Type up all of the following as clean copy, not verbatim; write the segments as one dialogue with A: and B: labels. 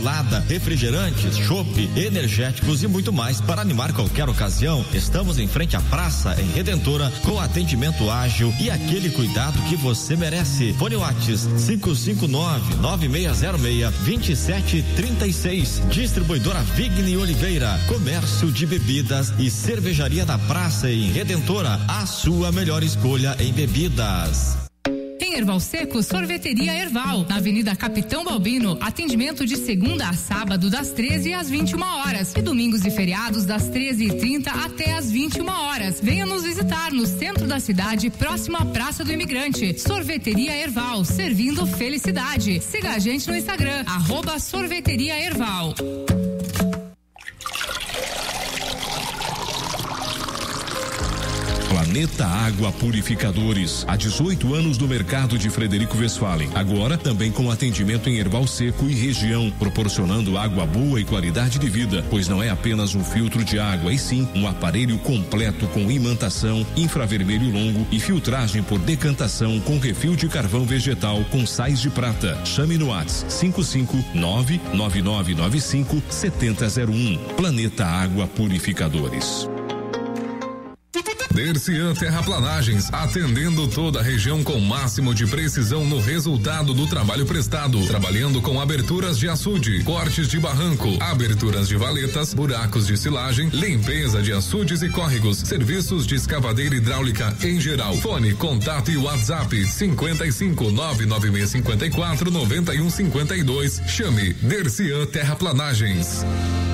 A: refrigerantes, chopp, energéticos e muito mais para animar qualquer ocasião. Estamos em frente à praça, em Redentora, com atendimento ágil e aquele cuidado que você merece. Fone Whats 559-9606-2736. Distribuidora Vigni Oliveira, comércio de bebidas e cervejaria da praça em Redentora, a sua melhor escolha em bebidas.
B: Em Erval Seco, Sorveteria Erval, na Avenida Capitão Balbino, atendimento de segunda a sábado das 13 às 21 horas e domingos e feriados das 13h30 até às 21 horas. Venha nos visitar no centro da cidade, próximo à Praça do Imigrante. Sorveteria Erval, servindo felicidade. Siga a gente no Instagram, @Sorveteria Erval.
C: Planeta Água Purificadores, há 18 anos no mercado de Frederico Westphalen. Agora também com atendimento em Erval Seco e região, proporcionando água boa e qualidade de vida, pois não é apenas um filtro de água, e sim um aparelho completo com imantação, infravermelho longo e filtragem por decantação com refil de carvão vegetal com sais de prata. Chame no WhatsApp 559-9995-7001. Planeta Água Purificadores.
D: Dercian Terraplanagens, atendendo toda a região com máximo de precisão no resultado do trabalho prestado, trabalhando com aberturas de açude, cortes de barranco, aberturas de valetas, buracos de silagem, limpeza de açudes e córregos, serviços de escavadeira hidráulica em geral. Fone, contato e WhatsApp 55-99654-9152. Chame Dercian Terraplanagens.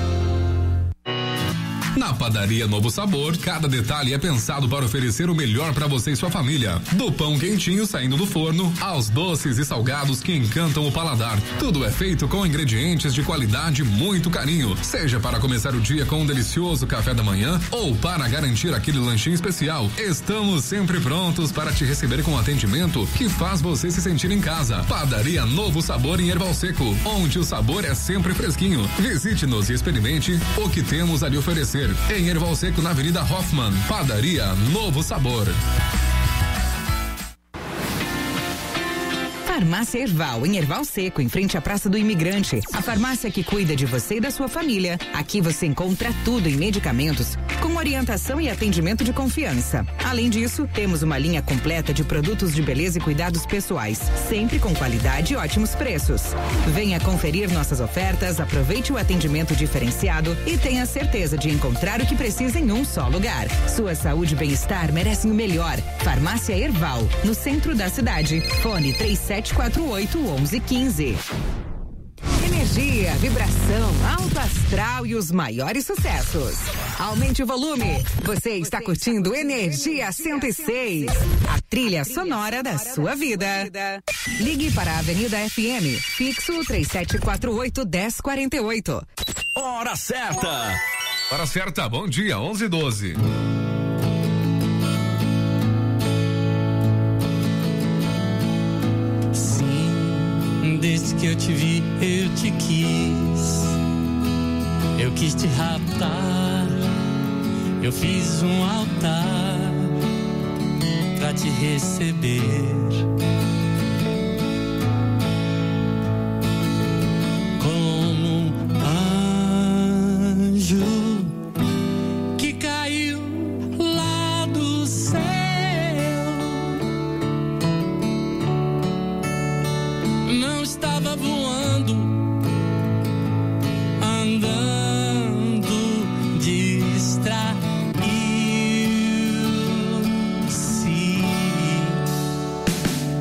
D: Na Padaria Novo Sabor, cada detalhe é pensado para oferecer o melhor para você e sua família. Do pão quentinho saindo do forno, aos doces e salgados que encantam o paladar. Tudo é feito com ingredientes de qualidade e muito carinho. Seja para começar o dia com um delicioso café da manhã ou para garantir aquele lanchinho especial, estamos sempre prontos para te receber com atendimento que faz você se sentir em casa. Padaria Novo Sabor em Erval Seco, onde o sabor é sempre fresquinho. Visite-nos e experimente o que temos a lhe oferecer. Em Erval Seco, na Avenida Hoffman. Padaria Novo Sabor.
E: Farmácia Erval, em Erval Seco, em frente à Praça do Imigrante. A farmácia que cuida de você e da sua família. Aqui você encontra tudo em medicamentos, com orientação e atendimento de confiança. Além disso, temos uma linha completa de produtos de beleza e cuidados pessoais, sempre com qualidade e ótimos preços. Venha conferir nossas ofertas, aproveite o atendimento diferenciado e tenha certeza de encontrar o que precisa em um só lugar. Sua saúde e bem-estar merecem o melhor. Farmácia Erval, no centro da cidade. Fone 3748-1115. Energia, vibração, alto astral e os maiores sucessos. Aumente o volume. Você está curtindo Energia 106, a trilha sonora da sua vida. Ligue para a Avenida FM, fixo 3748-1048.
C: Hora certa.
D: Hora certa, bom dia, 11:12.
F: Desde que eu te vi, eu te quis. Eu quis te raptar. Eu fiz um altar pra te receber. Como um anjo que caiu lá do céu. Não estava voando, andando distraído-se.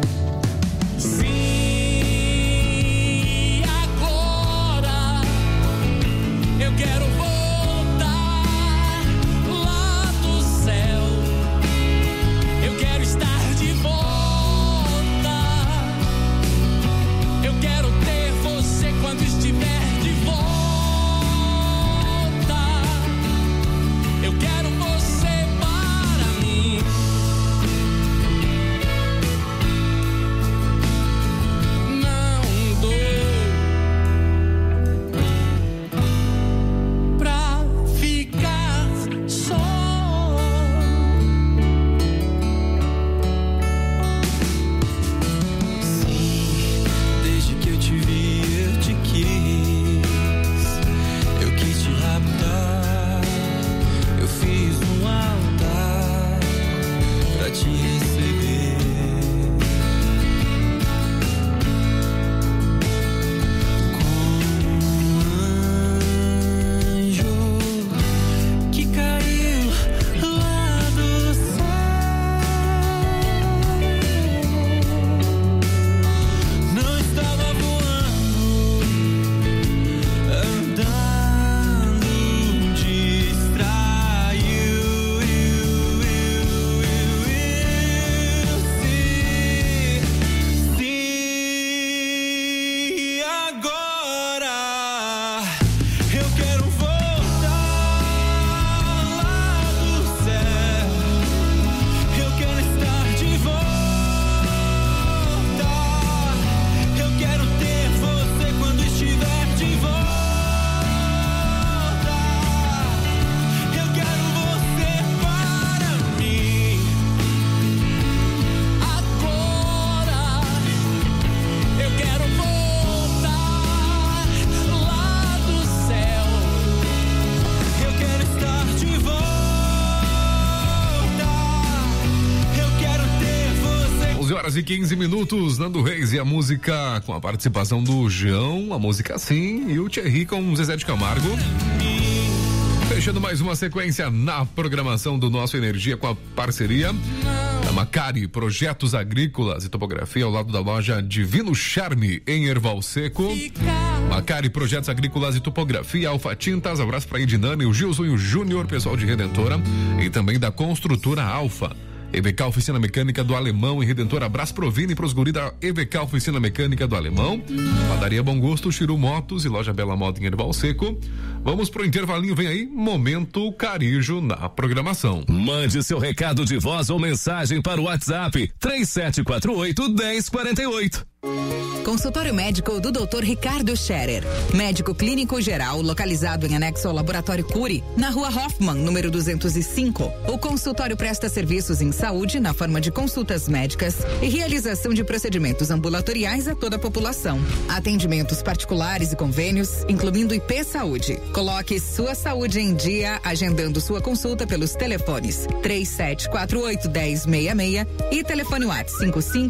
D: 11h15, Nando Reis e a música com a participação do João, a música sim, e o Thierry com Zezé de Camargo. Fechando mais uma sequência na programação do nosso Energia com a parceria da Macari Projetos Agrícolas e Topografia ao lado da loja Divino Charme em Erval Seco. Macari Projetos Agrícolas e Topografia, Alfa Tintas, abraço para Edinane, o Gilson e o Júnior, pessoal de Redentora, e também da Construtora Alfa. EVK Oficina Mecânica do Alemão e Redentor, abraço pro Vini e pros guri da EVK Oficina Mecânica do Alemão, Padaria Bom Gosto, Chiru Motos e Loja Bela Moda em Erval Seco. Vamos pro intervalinho, vem aí, Momento Carijo na programação.
G: Mande seu recado de voz ou mensagem para o WhatsApp 3748-1048.
E: Consultório médico do Dr. Ricardo Scherer, médico clínico geral, localizado em anexo ao Laboratório Cury, na Rua Hoffman, número 205. O consultório presta serviços em saúde na forma de consultas médicas e realização de procedimentos ambulatoriais a toda a população. Atendimentos particulares e convênios, incluindo IP Saúde. Coloque sua saúde em dia, agendando sua consulta pelos telefones 3748-1066 e telefone WhatsApp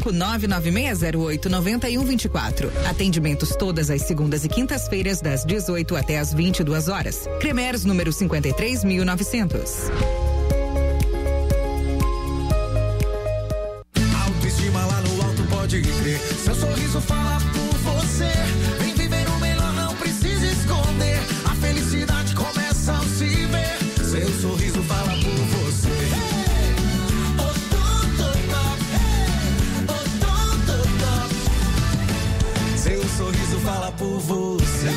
E: 55996089124. Atendimentos todas as segundas e quintas-feiras das 18 até as 22 horas. Cremers, número 53.900.
H: Autoestima lá no alto, pode crer. Seu sorriso fala por você. Vem viver o melhor, não precisa esconder. A felicidade começa ao se ver. Seu sorriso fala por você. Seu sorriso fala por você.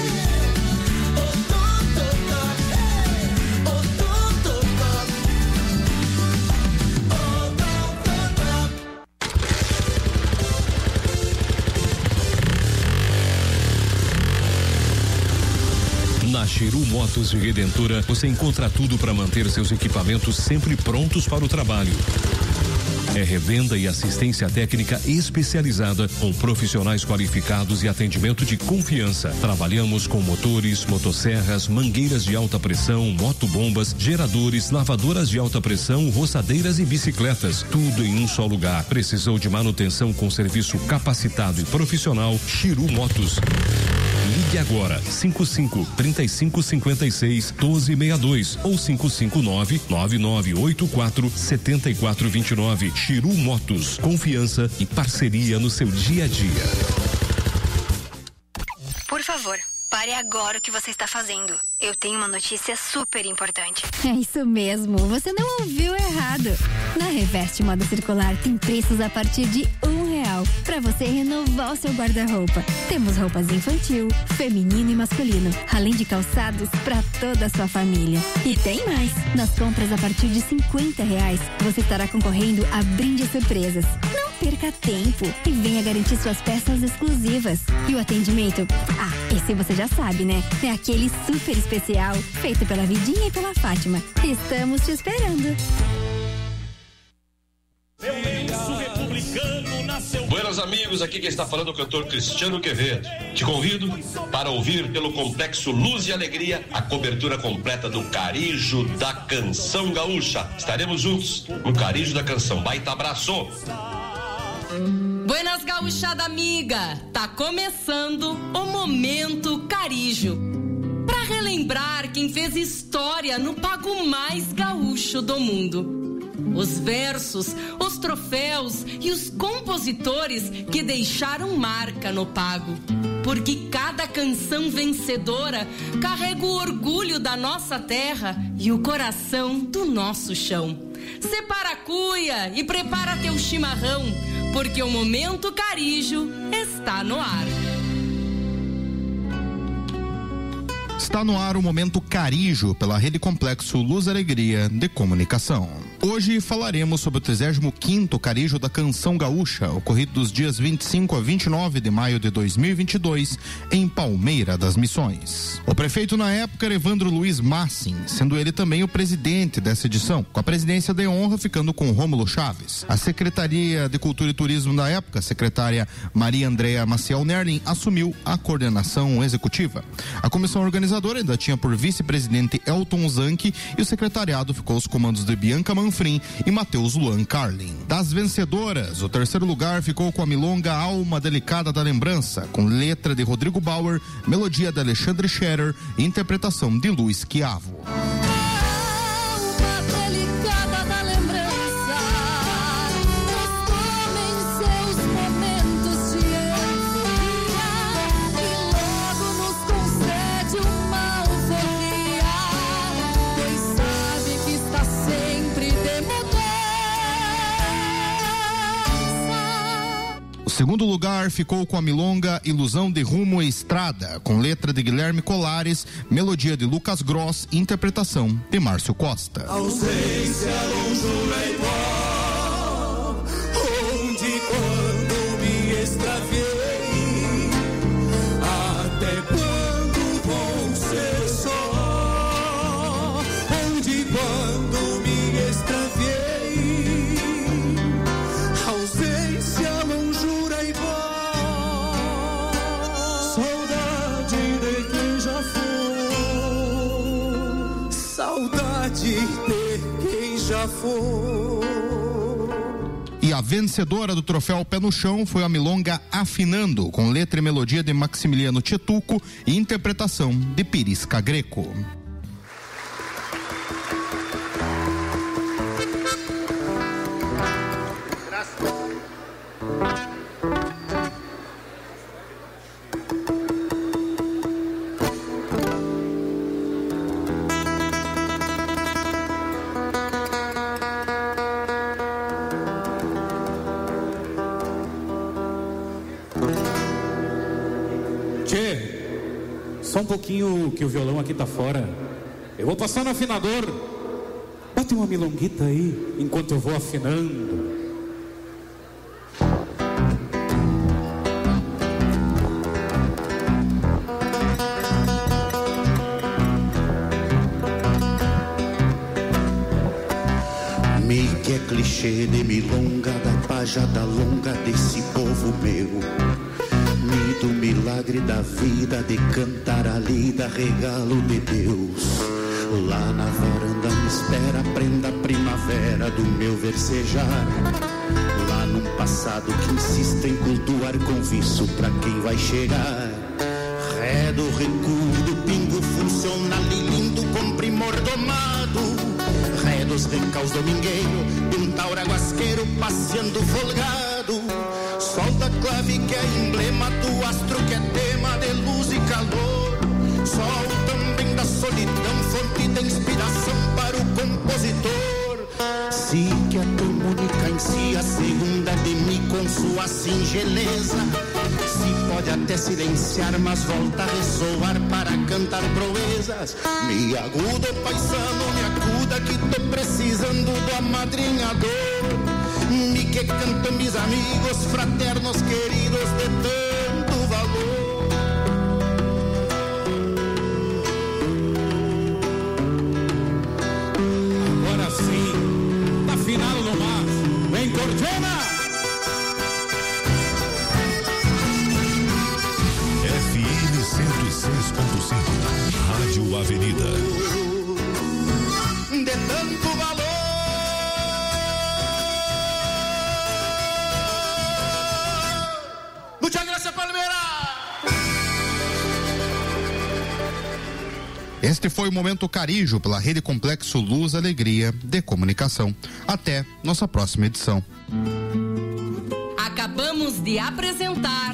C: Na Chiru Motos e Redentora, você encontra tudo para manter seus equipamentos sempre prontos para o trabalho. É revenda e assistência técnica especializada com profissionais qualificados e atendimento de confiança. Trabalhamos com motores, motosserras, mangueiras de alta pressão, motobombas, geradores, lavadoras de alta pressão, roçadeiras e bicicletas. Tudo em um só lugar. Precisou de manutenção com serviço capacitado e profissional? Chiru Motos. Ligue agora 55-3556-1262 ou 559-9984-7429. Chiru Motos, confiança e parceria no seu dia a dia.
I: Por favor, pare agora o que você está fazendo. Eu tenho uma notícia super importante.
J: É isso mesmo, você não ouviu errado. Na Reveste Moda Circular tem preços a partir de R$1 para você renovar o seu guarda-roupa. Temos roupas infantil, feminino e masculino, além de calçados para toda a sua família. E tem mais, nas compras a partir de R$50, você estará concorrendo a brindes surpresas. Não perca tempo e venha garantir suas peças exclusivas. E o atendimento? Esse você já sabe, né? É aquele super especial, feito pela Vidinha e pela Fátima. Estamos te esperando.
K: Buenos amigos, aqui quem está falando é o cantor Cristiano Quevedo. Te convido para ouvir pelo Complexo Luz e Alegria a cobertura completa do Carijo da Canção Gaúcha. Estaremos juntos no Carijo da Canção. Baita abraço!
L: Buenas gauchada amiga, tá começando o Momento Carijo. Pra relembrar quem fez história no pago mais gaúcho do mundo. Os versos, os troféus e os compositores que deixaram marca no pago. Porque cada canção vencedora carrega o orgulho da nossa terra e o coração do nosso chão. Separa a cuia e prepara teu chimarrão, porque o Momento Carijo está no ar.
M: Está no ar o Momento Carijo pela Rede Complexo Luz e Alegria de Comunicação. Hoje falaremos sobre o 35º Carijo da Canção Gaúcha, ocorrido dos dias 25 a 29 de maio de 2022, em Palmeira das Missões. O prefeito na época era Evandro Luiz Massin, sendo ele também o presidente dessa edição, com a presidência de honra ficando com Rômulo Chaves. A Secretaria de Cultura e Turismo da época, a secretária Maria Andréa Maciel Nerlin, assumiu a coordenação executiva. A comissão organizadora ainda tinha por vice-presidente Elton Zanck e o secretariado ficou aos comandos de Bianca Manfredi Chanfrim e Matheus Luan Carlin. Das vencedoras, o terceiro lugar ficou com a milonga Alma Delicada da Lembrança, com letra de Rodrigo Bauer, melodia de Alexandre Scherer e interpretação de Luiz Chiavo. Segundo lugar ficou com a milonga Ilusão de Rumo e Estrada, com letra de Guilherme Colares, melodia de Lucas Gross e interpretação de Márcio Costa.
H: Ausência, longura e pó, onde quando me extraviei, até quando vou ser só, onde quando me extraviei, ausência, longura e pó, saudade de quem já foi, saudade de quem já foi.
M: E a vencedora do troféu Pé no Chão foi a milonga Afinando, com letra e melodia de Maximiliano Tietuco e interpretação de Pirisca Greco.
N: Só um pouquinho que o violão aqui tá fora. Eu vou passar no afinador. Bate uma milonguita aí, enquanto eu vou afinando.
O: Que é clichê de milonga, da pajada longa desse povo meu. Do milagre da vida, de cantar a lida, regalo de Deus. Lá na varanda me espera a prenda primavera do meu versejar. Lá num passado que insiste em cultuar convite pra quem vai chegar. Ré do recuo do pingo funcional e lindo com primor domado. Ré dos recaus domingueiro, de um taura guasqueiro passeando folgado. Sol da clave que é emblema do astro que é tema de luz e calor. Sol também da solidão, fonte de inspiração para o compositor. Se que a harmônica em si, a segunda de mim com sua singeleza. Se pode até silenciar, mas volta a ressoar para cantar proezas. Me agudo, paisano, me acuda que tô precisando do amadrinhador. Me que cantam mis amigos fraternos queridos de tanto valor.
N: Agora sim, tá afinado no mar. Vem, Cordiona!
C: FM 106.5, Rádio Avenida.
H: De tanto valor. Muchas gracias, Palmeira!
M: Este foi o Momento Carijo pela Rede Complexo Luz Alegria de Comunicação. Até nossa próxima edição.
L: Acabamos de apresentar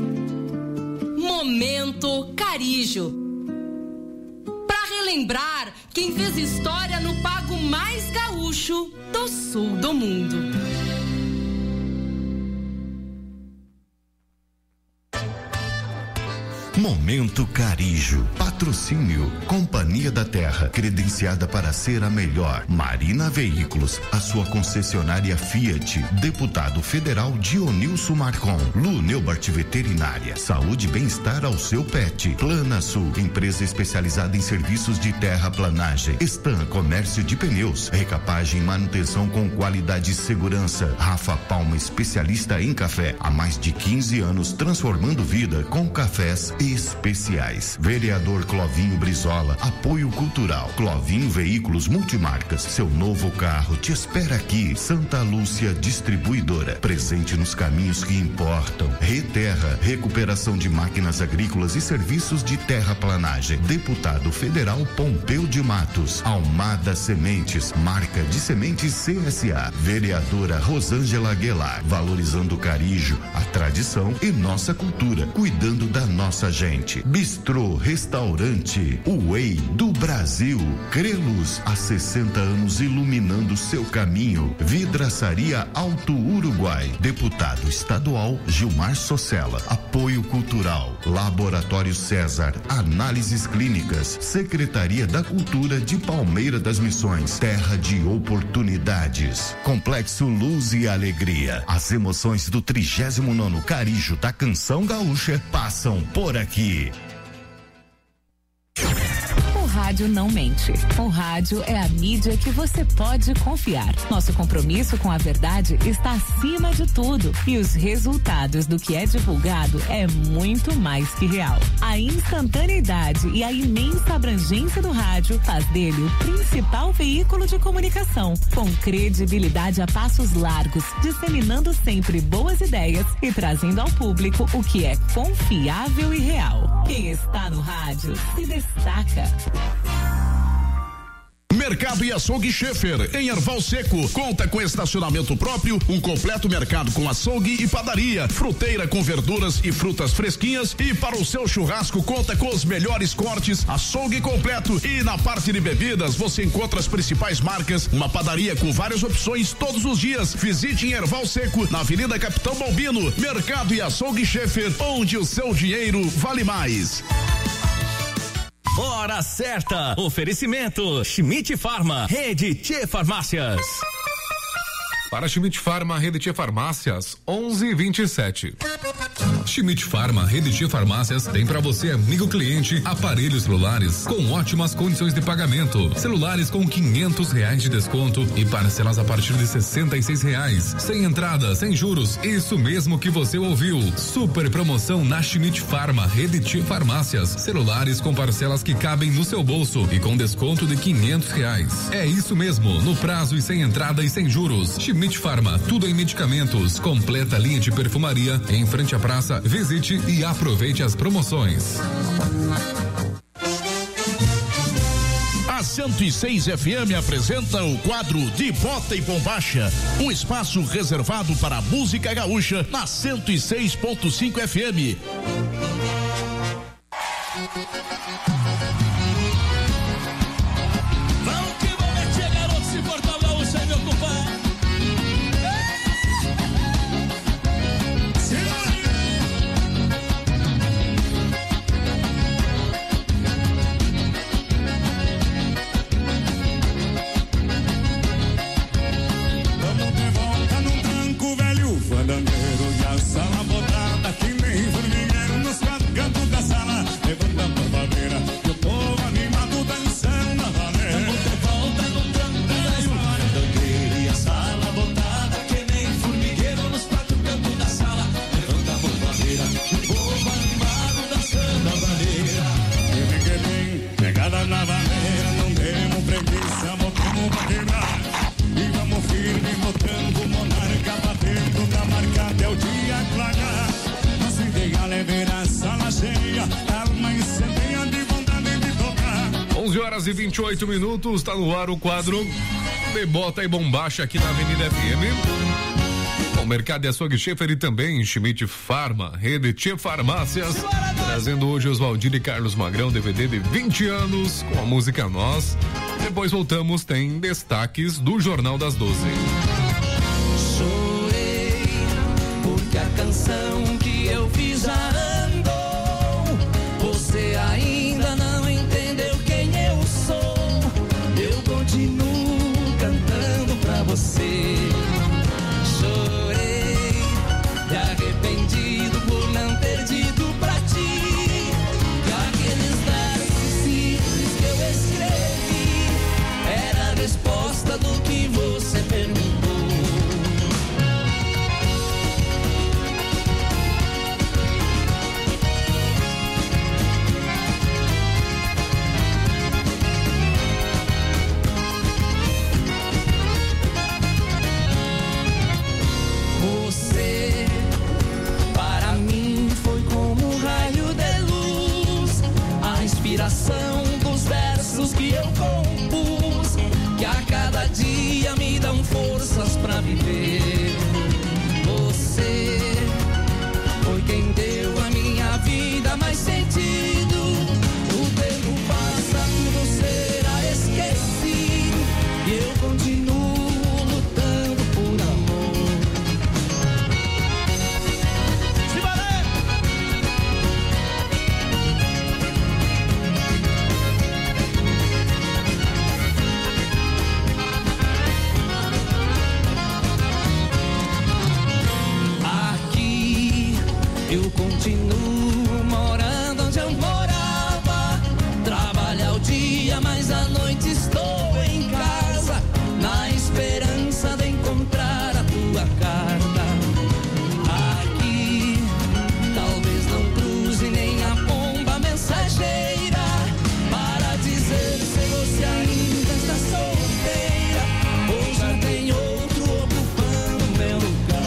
L: Momento Carijo. Para relembrar quem fez história no pago mais gaúcho do sul do mundo.
P: Momento Carijo. Patrocínio Companhia da Terra, credenciada para ser a melhor. Marina Veículos, a sua concessionária Fiat. Deputado Federal Dionilson Marcon. Lu Neubart Veterinária. Saúde e bem-estar ao seu pet. Plana Sul, empresa especializada em serviços de terraplanagem. Stan Comércio de Pneus, recapagem e manutenção com qualidade e segurança. Rafa Palma, especialista em café. Há mais de 15 anos transformando vida com cafés e especiais. Vereador Clovinho Brizola, apoio cultural. Clovinho Veículos Multimarcas, seu novo carro te espera aqui. Santa Lúcia Distribuidora, presente nos caminhos que importam. Reterra, recuperação de máquinas agrícolas e serviços de terraplanagem. Deputado Federal Pompeu de Matos. Almada Sementes, marca de sementes CSA. Vereadora Rosângela Aguilar, valorizando o Carijo, a tradição e nossa cultura, cuidando da nossa gente. Bistrô, restaurante, Way do Brasil. Crelos, há 60 anos iluminando seu caminho. Vidraçaria Alto Uruguai. Deputado estadual Gilmar Socella. Apoio cultural. Laboratório César. Análises clínicas. Secretaria da Cultura de Palmeira das Missões. Terra de oportunidades. Complexo Luz e Alegria. As emoções do 39º Carijo da Canção Gaúcha passam por aqui.
Q: O rádio não mente. O rádio é a mídia que você pode confiar. Nosso compromisso com a verdade está acima de tudo. E os resultados do que é divulgado é muito mais que real. A instantaneidade e a imensa abrangência do rádio faz dele o principal veículo de comunicação, com credibilidade a passos largos, disseminando sempre boas ideias e trazendo ao público o que é confiável e real. Quem está no rádio se destaca.
R: Mercado e Açougue Schaefer, em Erval Seco, conta com estacionamento próprio, um completo mercado com açougue e padaria, fruteira com verduras e frutas fresquinhas, e para o seu churrasco conta com os melhores cortes, açougue completo, e na parte de bebidas você encontra as principais marcas, uma padaria com várias opções todos os dias. Visite em Erval Seco, na Avenida Capitão Balbino. Mercado e Açougue Schaefer, onde o seu dinheiro vale mais.
G: Hora certa. Oferecimento Schmidt Farma, Rede Tchê Farmácias.
D: Para Schmidt Farma, Rede Tchê Farmácias, 11:27. Schmidt Farma, Rede Tchê Farmácias, tem para você, amigo cliente, aparelhos celulares com ótimas condições de pagamento. Celulares com R$500 de desconto e parcelas a partir de R$66. Sem entrada, sem juros. Isso mesmo que você ouviu. Super promoção na Schmidt Farma, Rede Tchê Farmácias. Celulares com parcelas que cabem no seu bolso e com desconto de R$500. É isso mesmo, no prazo e sem entrada e sem juros. Schmidt Farma, tudo em medicamentos, completa linha de perfumaria, em frente à praça. Visite e aproveite as promoções.
R: A 106 FM apresenta o quadro De Bota e Bombacha, um espaço reservado para a música gaúcha na 106.5 FM.
F: Vamos que vamos, tia garoto, se cortar o gaúcho aí, meu compadre.
H: Fandangueiro e a sala botada que nem formigueiro nos quatro cantos da sala, levanta a barbadeira e o povo animado dançando na vaneira. De volta no tranco da história. Fandangueiro e a sala botada que nem formigueiro nos quatro cantos da sala, levanta a barbadeira e o povo animado dançando na vaneira. Que tem pegada na vaneira, não temos preguiça, botamos pra quebrar. E vamos firme botando monarca, batendo na marca até o dia clarear. Nosso ideal é ver a sala cheia, alma incendeia de vontade de tocar.
D: 11:28, está no ar o quadro De Bota e Bombacha aqui na Avenida FM. O Mercado e Açougue Schaefer e também Schmidt Farma, Rede Tchê Farmácias, trazendo hoje Oswaldir e Carlos Magrão, DVD de 20 anos com a música Nós. Depois voltamos, tem destaques do Jornal das 12.
F: Chorei porque a canção que eu fiz já andou. Você ainda não entendeu quem eu sou. Eu continuo cantando pra você. Chorei, me arrependido por não ter dito pra ti que aqueles versos simples que eu escrevi era a resposta do que você perguntou. inspiração dos versos que eu compus, que a cada dia me dão forças pra viver. Você foi quem deu a minha vida mais sentido. O tempo passa, tudo será esquecido, e eu continuo lutando por amor. Aqui eu continuo morando onde eu morava. Trabalho ao dia, mas à noite estou em casa, na esperança de encontrar a tua carta. Aqui talvez não cruze nem a pomba mensageira para dizer se você ainda está solteira ou já tem outro ocupando meu lugar.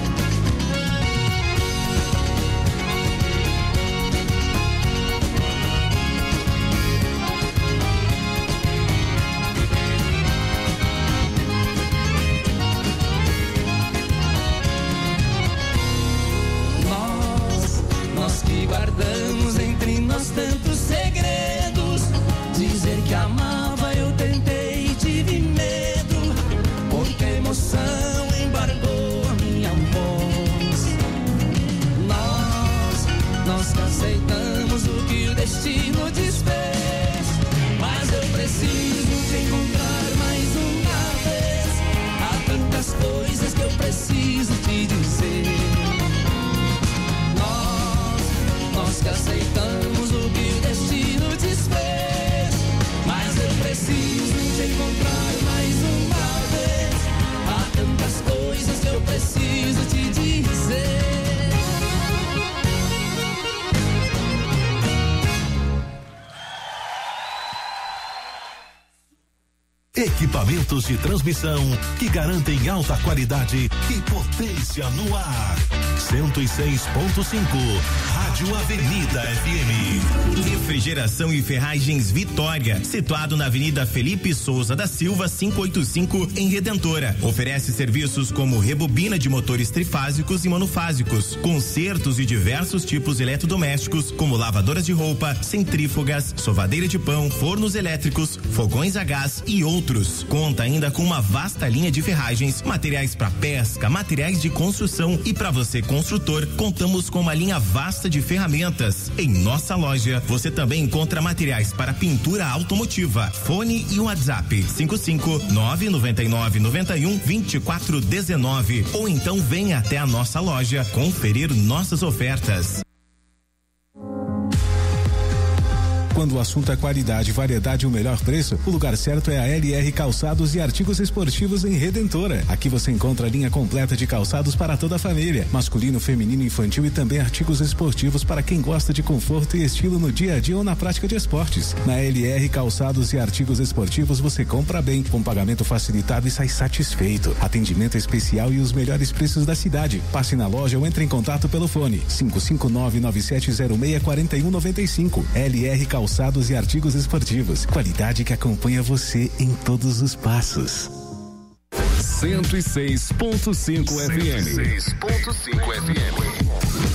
F: Nós que guardamos entre nós tantos segredos, dizer que amava eu tentei e tive medo, porque a emoção embargou a minha voz. Nós que aceitamos o que o destino desfez, mas eu preciso te encontrar mais uma vez. Há tantas coisas que eu preciso te dizer. Nós que aceitamos o que o destino desfez, mas eu preciso te encontrar mais uma vez. Há tantas coisas que eu preciso te dizer.
S: Equipamentos de transmissão que garantem alta qualidade e potência no ar. 106.5 Rádio Avenida FM.
T: Refrigeração e Ferragens Vitória, situado na Avenida Felipe Souza da Silva, 585, em Redentora. Oferece serviços como rebobina de motores trifásicos e monofásicos, consertos de diversos tipos eletrodomésticos, como lavadoras de roupa, centrífugas, sovadeira de pão, fornos elétricos, fogões a gás e outros. Conta ainda com uma vasta linha de ferragens, materiais para pesca, materiais de construção e para você construtor, contamos com uma linha vasta de ferramentas. Em nossa loja, você também encontra materiais para pintura automotiva. Fone e WhatsApp 55999912419 ou então venha até a nossa loja conferir nossas ofertas.
U: Quando o assunto é qualidade, variedade e o melhor preço, o lugar certo é a LR Calçados e Artigos Esportivos em Redentora. Aqui você encontra a linha completa de calçados para toda a família, masculino, feminino, infantil e também artigos esportivos para quem gosta de conforto e estilo no dia a dia ou na prática de esportes. Na LR Calçados e Artigos Esportivos você compra bem, com pagamento facilitado e sai satisfeito. Atendimento especial e os melhores preços da cidade. Passe na loja ou entre em contato pelo fone 55997064195. LR Calçados e Artigos Esportivos. Qualidade que acompanha você em todos os passos.
C: 106.5 FM. 106.5 FM.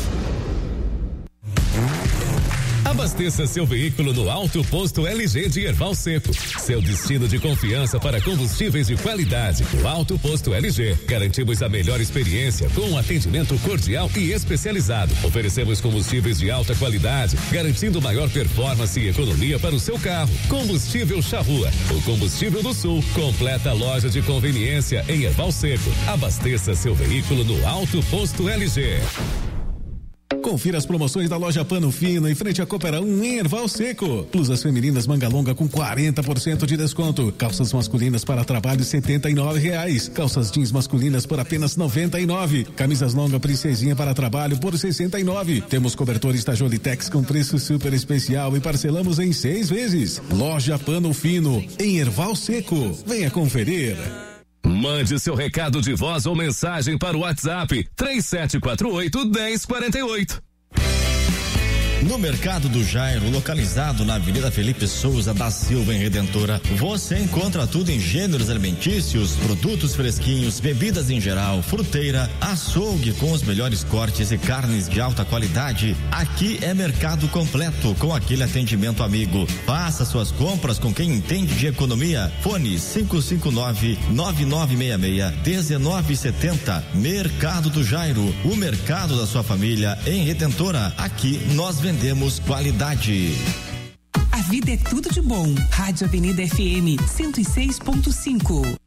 V: Abasteça seu veículo no Alto Posto LG de Erval Seco. Seu destino de confiança para combustíveis de qualidade. No Alto Posto LG, garantimos a melhor experiência com um atendimento cordial e especializado. Oferecemos combustíveis de alta qualidade, garantindo maior performance e economia para o seu carro. Combustível Charrua, o combustível do Sul. Completa loja de conveniência em Erval Seco. Abasteça seu veículo no Alto Posto LG.
U: Confira as promoções da loja Pano Fino em frente à Coopera 1 em Erval Seco. Blusas femininas manga longa com 40% de desconto. Calças masculinas para trabalho R$79. Calças jeans masculinas por apenas R$99. Camisas longa princesinha para trabalho por R$69. Temos cobertores da Jolitex com preço super especial e parcelamos em 6 vezes. Loja Pano Fino em Erval Seco. Venha conferir.
V: Mande seu recado de voz ou mensagem para o WhatsApp 3748-1048.
A: No Mercado do Jairo, localizado na Avenida Felipe Souza da Silva, em Redentora, você encontra tudo em gêneros alimentícios, produtos fresquinhos, bebidas em geral, fruteira, açougue com os melhores cortes e carnes de alta qualidade. Aqui é mercado completo, com aquele atendimento amigo. Faça suas compras com quem entende de economia. Fone 559-9966-1970. Mercado do Jairo, o mercado da sua família em Redentora. Aqui nós vendemos qualidade.
B: A vida é tudo de bom. Rádio Avenida FM 106.5.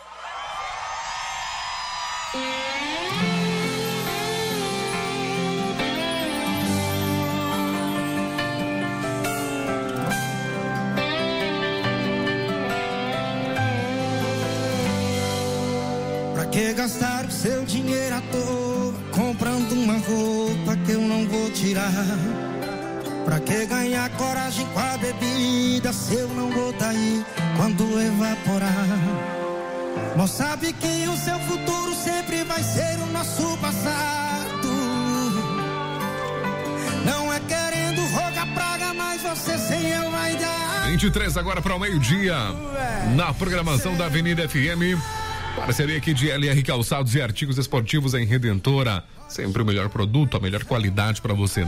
H: Pra que gastar o seu dinheiro à toa comprando uma roupa que eu não vou tirar? Pra que ganhar coragem com a bebida se eu não vou tá aí quando evaporar? Mas sabe que o seu futuro sempre vai ser o nosso passado. Não é querendo rogar praga, mas você sem eu vai dar.
W: 23 agora para o meio-dia, na programação da Avenida FM. Parceria aqui de LR Calçados e Artigos Esportivos em Redentora. Sempre o melhor produto, a melhor qualidade para você.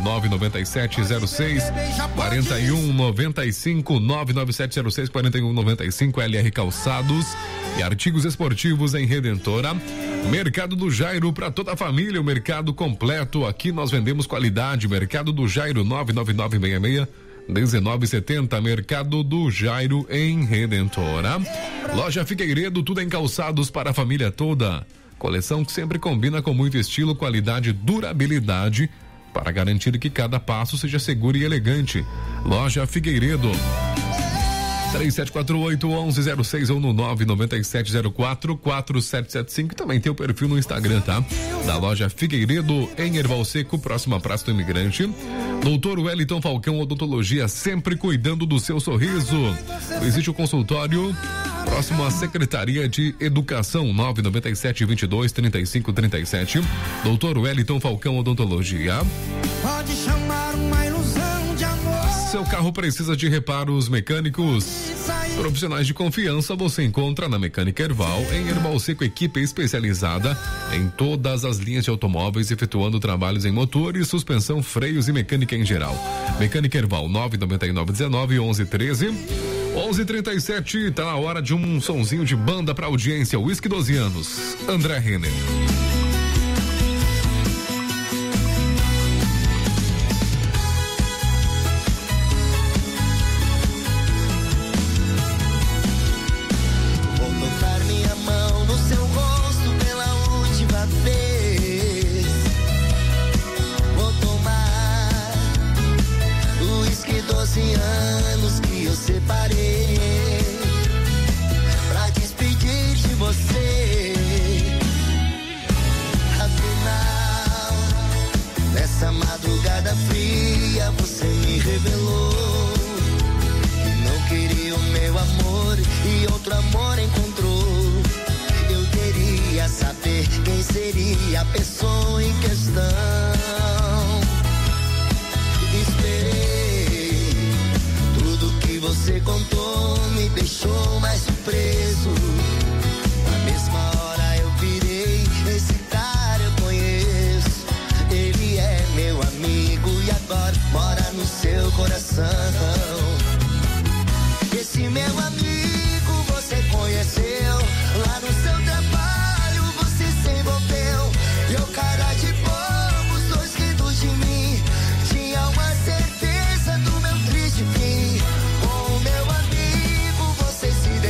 W: 99706-4195, 99706-4195, LR Calçados e Artigos Esportivos em Redentora. Mercado do Jairo para toda a família, o mercado completo. Aqui nós vendemos qualidade. Mercado do Jairo, 99966-1970, Mercado do Jairo em Redentora. Loja Figueiredo, tudo em calçados para a família toda. Coleção que sempre combina com muito estilo, qualidade e durabilidade para garantir que cada passo seja seguro e elegante. Loja Figueiredo. 3748-1106 ou no 99704-4775. Também tem o perfil no Instagram, tá? Da Loja Figueiredo, em Erval Seco, próxima à Praça do Imigrante. Doutor Wellington Falcão Odontologia, sempre cuidando do seu sorriso. Visite o consultório próximo à Secretaria de Educação, 997-22-3537. Doutor Wellington Falcão Odontologia.
H: Pode chamar uma ilusão de amor.
W: Seu carro precisa de reparos mecânicos profissionais de confiança, você encontra na Mecânica Erval, em Erval Seco, equipe especializada em todas as linhas de automóveis, efetuando trabalhos em motores, suspensão, freios e mecânica em geral. Mecânica Erval, 99919-1113. 11:37, tá na hora de um sonzinho de banda pra audiência. Whisky 12 anos, André Renner.
H: Anos que eu separei pra despedir de você. Afinal, nessa madrugada fria você me revelou que não queria o meu amor e outro amor encontrou. Eu queria saber quem seria a pessoa em questão. Você contou, me deixou mais surpreso. Na mesma hora eu virei, esse cara eu conheço. Ele é meu amigo e agora mora no seu coração. Esse meu amigo você conheceu lá no seu trabalho, você se envolveu. E o cara de bobo, os dois rindo de mim. Tinha uma certeza do meu triste fim.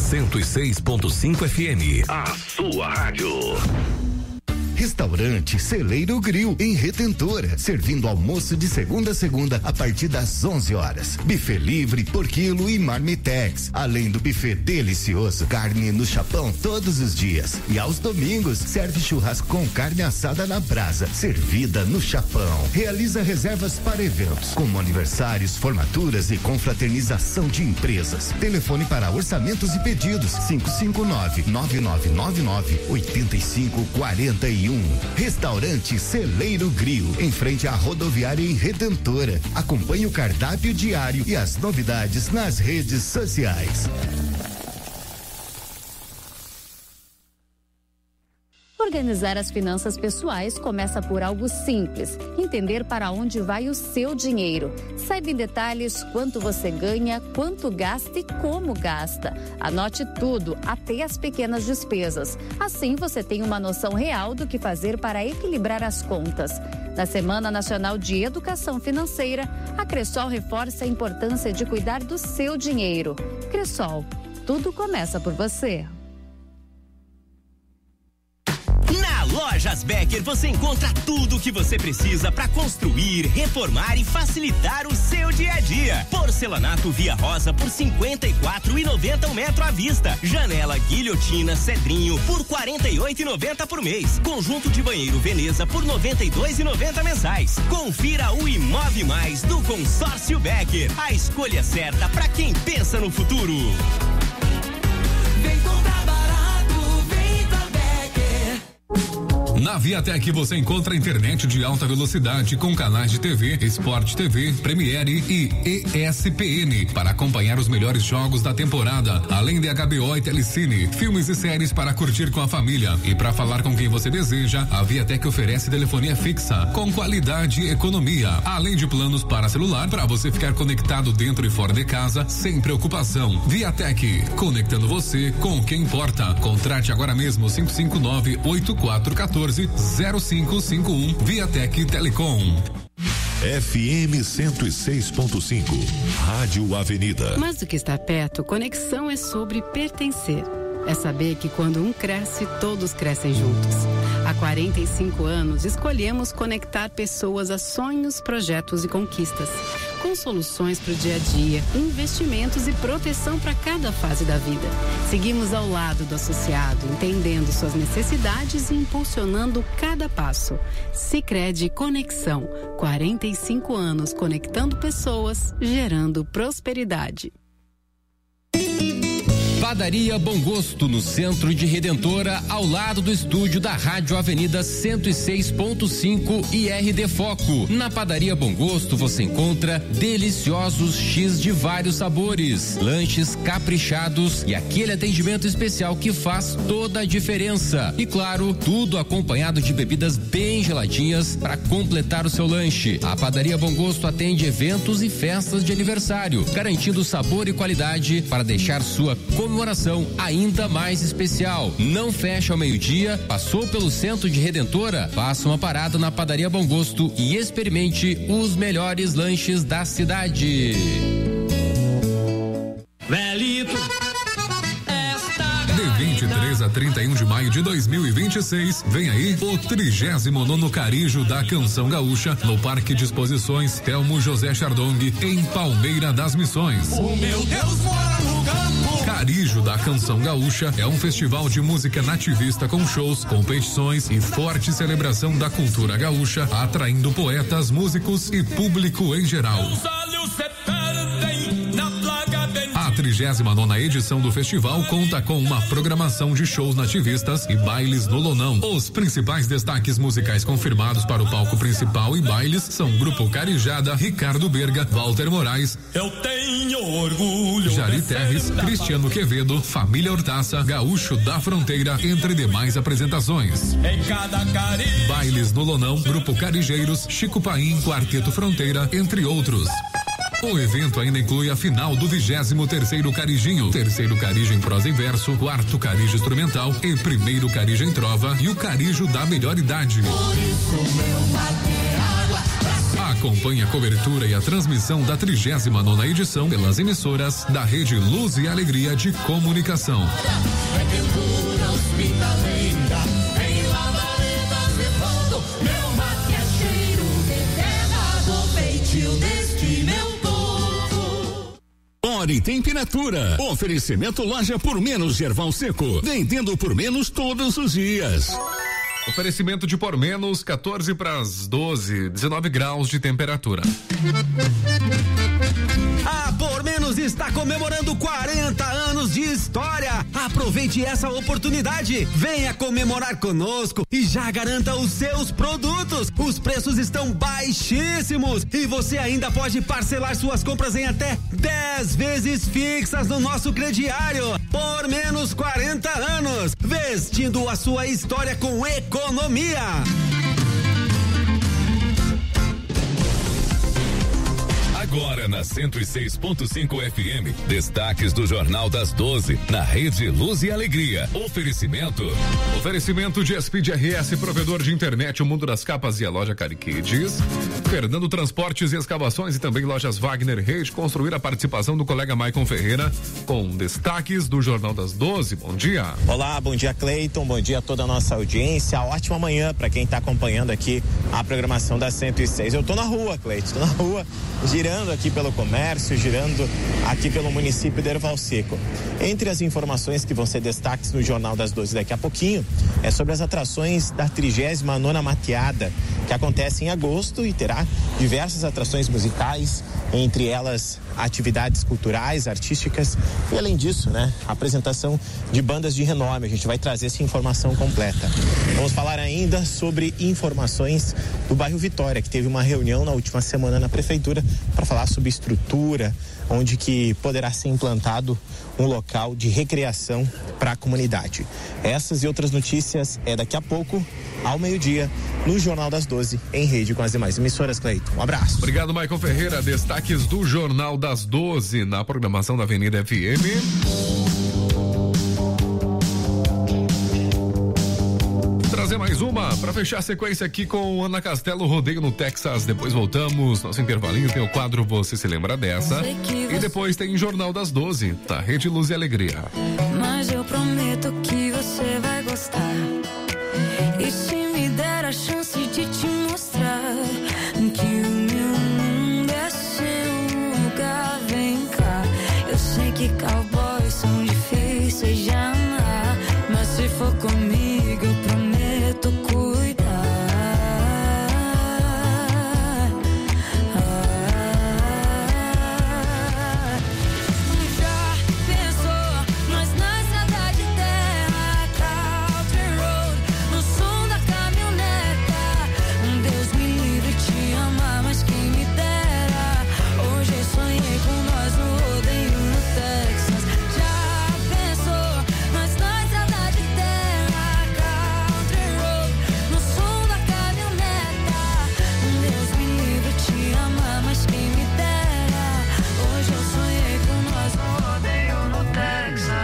S: 106.5 FM, a sua rádio.
P: Restaurante Celeiro Grill, em Redentora, servindo almoço de segunda a segunda a partir das 11 horas. Buffet livre por quilo e marmitex, além do buffet delicioso, carne no chapão todos os dias. E aos domingos, serve churrasco com carne assada na brasa, servida no chapão. Realiza reservas para eventos, como aniversários, formaturas e confraternização de empresas. Telefone para orçamentos e pedidos, 559-9999-8541. Restaurante Celeiro Grill, em frente à rodoviária em Redentora. Acompanhe o cardápio diário e as novidades nas redes sociais.
E: Organizar as finanças pessoais começa por algo simples: entender para onde vai o seu dinheiro. Saiba em detalhes quanto você ganha, quanto gasta e como gasta. Anote tudo, até as pequenas despesas. Assim você tem uma noção real do que fazer para equilibrar as contas. Na Semana Nacional de Educação Financeira, a Cressol reforça a importância de cuidar do seu dinheiro. Cressol, tudo começa por você.
I: Na Lojas Becker você encontra tudo o que você precisa para construir, reformar e facilitar o seu dia a dia. Porcelanato Via Rosa por R$ 54,90 o metro à vista. Janela Guilhotina Cedrinho por R$ 48,90 por mês. Conjunto de banheiro Veneza por R$ 92,90 mensais. Confira o Imove Mais do Consórcio Becker. A escolha certa para quem pensa no futuro.
H: Vem comprar barato, vem pra Becker.
D: Na Viatec você encontra internet de alta velocidade com canais de TV, Sport TV, Premiere e ESPN para acompanhar os melhores jogos da temporada, além de HBO e Telecine, filmes e séries para curtir com a família. E para falar com quem você deseja, a Viatec oferece telefonia fixa com qualidade e economia, além de planos para celular para você ficar conectado dentro e fora de casa sem preocupação. Viatec, conectando você com quem importa. Contrate agora mesmo 559-8414-0551 Viatec Telecom.
S: FM 106.5, Rádio Avenida.
J: Mais do que estar perto, conexão é sobre pertencer. É saber que quando um cresce, todos crescem juntos. Há 45 anos, escolhemos conectar pessoas a sonhos, projetos e conquistas. Com soluções para o dia a dia, investimentos e proteção para cada fase da vida. Seguimos ao lado do associado, entendendo suas necessidades e impulsionando cada passo. Sicredi Conexão, 45 anos conectando pessoas, gerando prosperidade.
X: Padaria Bom Gosto, no centro de Redentora, ao lado do estúdio da Rádio Avenida 106.5 e RD Foco. Na Padaria Bom Gosto você encontra deliciosos X de vários sabores, lanches caprichados e aquele atendimento especial que faz toda a diferença. E claro, tudo acompanhado de bebidas bem geladinhas para completar o seu lanche. A Padaria Bom Gosto atende eventos e festas de aniversário, garantindo sabor e qualidade para deixar sua comemoração ainda mais especial. Não fecha ao meio-dia, passou pelo centro de Redentora? Faça uma parada na Padaria Bom Gosto e experimente os melhores lanches da cidade.
H: Velito.
D: De 23 a 31 de maio de 2026, vem aí o 39º Carijo da Canção Gaúcha no Parque de Exposições Telmo José Chardong, em Palmeira das Missões.
H: O meu Deus mora no campo.
D: Carijo da Canção Gaúcha é um festival de música nativista com shows, competições e forte celebração da cultura gaúcha, atraindo poetas, músicos e público em geral. A 39ª edição do festival conta com uma programação de shows nativistas e bailes no Lonão. Os principais destaques musicais confirmados para o palco principal e bailes são Grupo Carijada, Ricardo Berga, Walter Moraes,
H: Eu tenho orgulho.
D: Jari Terres, Cristiano Quevedo, Família Hortaça, Gaúcho da Fronteira, entre demais apresentações.
H: Em cada carinho.
D: Bailes no Lonão, Grupo Carijeiros, Chico Paim, Quarteto Fronteira, entre outros. O evento ainda inclui a final do 23º Carijinho, 3º Carijo em prosa e verso, 4º Carijo instrumental e 1º Carijo em trova e o Carijo da melhor idade.
H: Por isso meu água.
D: A Acompanhe a cobertura e a transmissão da 39ª edição pelas emissoras da Rede Luz e Alegria de Comunicação.
H: Redentora hospitaleira, em lavaredas de fogo, meu mate é cheiro de terra do feitio deste meu povo.
K: Hora Temperatura. Oferecimento Loja por Menos de Erval Seco. Vendendo por menos todos os dias.
W: Oferecimento de por menos 14 para as 12, 19 graus de temperatura.
M: A Por Menos está comemorando 40 anos de história. Aproveite essa oportunidade. Venha comemorar conosco e já garanta os seus produtos. Os preços estão baixíssimos e você ainda pode parcelar suas compras em até 10 vezes fixas no nosso crediário. Por Menos 40 anos, vestindo a sua história com economia.
V: Agora na 106.5 FM, destaques do Jornal das 12, na Rede Luz e Alegria.
W: Oferecimento de Speed RS, provedor de internet, o Mundo das Capas e a loja Cariquides. Fernando Transportes e Escavações e também lojas Wagner Rede. Construir a participação do colega Maicon Ferreira com destaques do Jornal das 12. Bom dia.
N: Olá, bom dia Cleiton, bom dia a toda a nossa audiência. Ótima manhã para quem está acompanhando aqui a programação da 106. Eu tô na rua, Cleiton, tô na rua girando aqui pelo comércio, girando aqui pelo município de Erval Seco. Entre as informações que vão ser destaques no Jornal das 12 daqui a pouquinho, é sobre as atrações da 39ª Mateada, que acontece em agosto e terá diversas atrações musicais, entre elas atividades culturais, artísticas e, além disso, a apresentação de bandas de renome. A gente vai trazer essa informação completa. Vamos falar ainda sobre informações do bairro Vitória, que teve uma reunião na última semana na prefeitura para falar sobre estrutura, onde que poderá ser implantado um local de recreação para a comunidade. Essas e outras notícias daqui a pouco, ao meio-dia, no Jornal das 12, em rede com as demais emissoras, Cleiton. Um abraço.
W: Obrigado, Maicon Ferreira. Destaques do Jornal das 12 na programação da Avenida FM. Trazer mais uma para fechar a sequência aqui com Ana Castelo, Rodeio no Texas. Depois voltamos, nosso intervalinho tem o quadro Você Se Lembra Dessa, e depois tem Jornal das 12 da Rede Luz e Alegria.
O: Mas eu prometo que você vai gostar, e se me der a chance de te mostrar que o meu mundo é seu lugar, vem cá. Eu sei que cowboys são difíceis de amar, mas se for comigo eu prometo cuidar. Já pensou nós na estrada de terra, Country Road, no som da caminhoneta? Deus me livre te amar, mas quem me dera. Hoje eu sonhei com nós no rodeio no Texas. Já pensou nós na estrada de terra, Country Road, no som da caminhoneta? Deus me livre te amar, mas quem me dera. Hoje eu sonhei com nós no rodeio no Texas.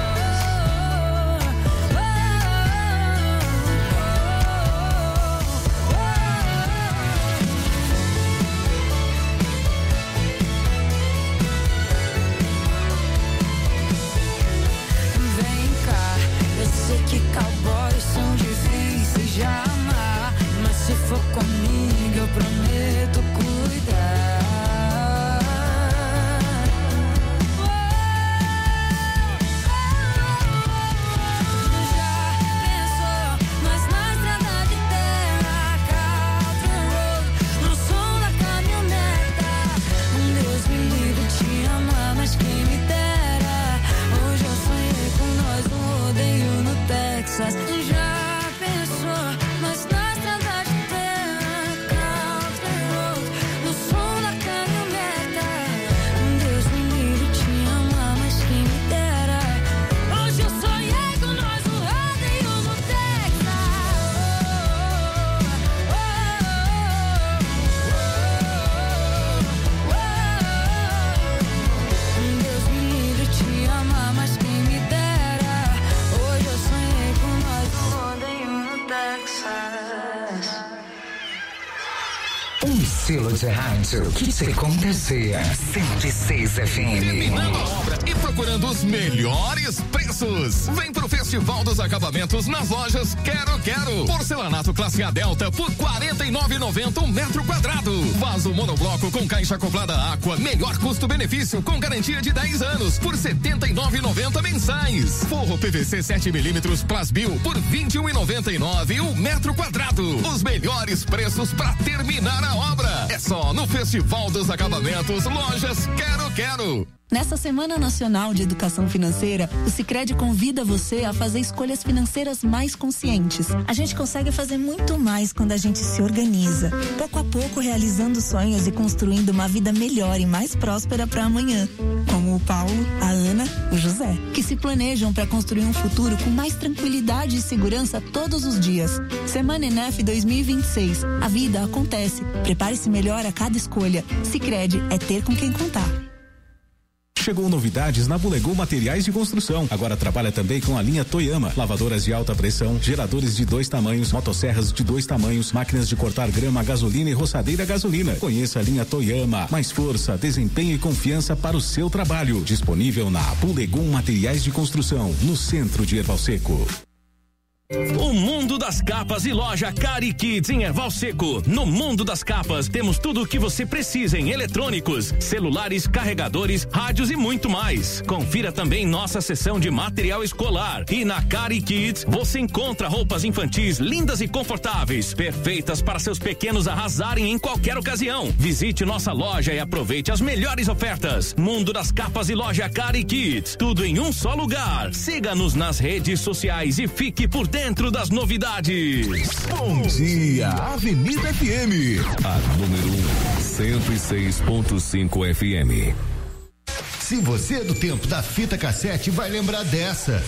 O: Vem cá, eu sei que cowboys são difíceis de amar, mas se for comigo eu prometo cuidar. Já pensou nós na estrada de terra, Country Road, no som da caminhoneta? Deus me livre te amar, mas quem me dera. Hoje eu sonhei com nós no rodeio no Texas. Já pensou nós na estrada de terra, Country Road, no som da caminhoneta? Deus me livre te amar, mas quem me dera. Hoje eu sonhei com nós no rodeio no Texas. Deus me livre te amar, mas quem me dera. Hoje eu sonhei com nós no
G: estilo de rádio que te contagia. 106 FM.
L: Terminando a obra e procurando os melhores preços. Vem pro Festival dos Acabamentos nas lojas Quero Quero. Porcelanato classe A Delta por R$ 49,90 um metro quadrado. Vaso monobloco com caixa acoplada Aqua. Melhor custo-benefício com garantia de 10 anos por R$ 79,90 mensais. Forro PVC 7mm Plasbil por R$ 21,99 um metro quadrado. Os melhores preços para terminar a obra. É só no Festival dos Acabamentos, lojas Quero Quero.
Q: Nessa Semana Nacional de Educação Financeira, o Sicredi convida você a fazer escolhas financeiras mais conscientes. A gente consegue fazer muito mais quando a gente se organiza, pouco a pouco realizando sonhos e construindo uma vida melhor e mais próspera para amanhã. Como o Paulo, a Ana, o José, que se planejam para construir um futuro com mais tranquilidade e segurança todos os dias. Semana ENEF 2026. A vida acontece. Prepare-se melhor a cada escolha. Sicredi é ter com quem contar.
U: Chegou novidades na Bulegol Materiais de Construção. Agora trabalha também com a linha Toyama. Lavadoras de alta pressão, geradores de 2 tamanhos, motosserras de 2 tamanhos, máquinas de cortar grama, gasolina e roçadeira gasolina. Conheça a linha Toyama. Mais força, desempenho e confiança para o seu trabalho. Disponível na Bulegol Materiais de Construção, no centro de Erval Seco.
R: O mundo das capas e loja Cari Kids em Erval Seco. No mundo das capas temos tudo o que você precisa em eletrônicos, celulares, carregadores, rádios e muito mais. Confira também nossa seção de material escolar. E na Cari Kids você encontra roupas infantis lindas e confortáveis, perfeitas para seus pequenos arrasarem em qualquer ocasião. Visite nossa loja e aproveite as melhores ofertas. Mundo das capas e loja Cari Kids. Tudo em um só lugar. Siga-nos nas redes sociais e fique por dentro das novidades.
S: Bom dia, Avenida FM. A número 106.5 FM.
Y: Se você é do tempo da fita cassete, vai lembrar dessa.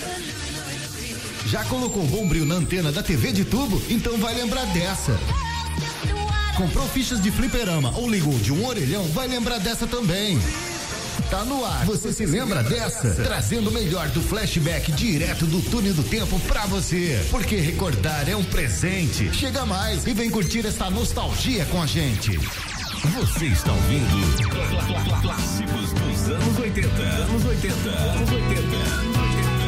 Y: Já colocou bombril na antena da TV de tubo? Então vai lembrar dessa. Comprou fichas de fliperama ou ligou de um orelhão? Vai lembrar dessa também. Tá no ar, você se lembra dessa? Trazendo o melhor do flashback direto do túnel do tempo pra você. Porque recordar é um presente. Chega mais e vem curtir essa nostalgia com a gente.
S: Você está ouvindo Clássicos dos anos 80. Anos 80. Anos 80.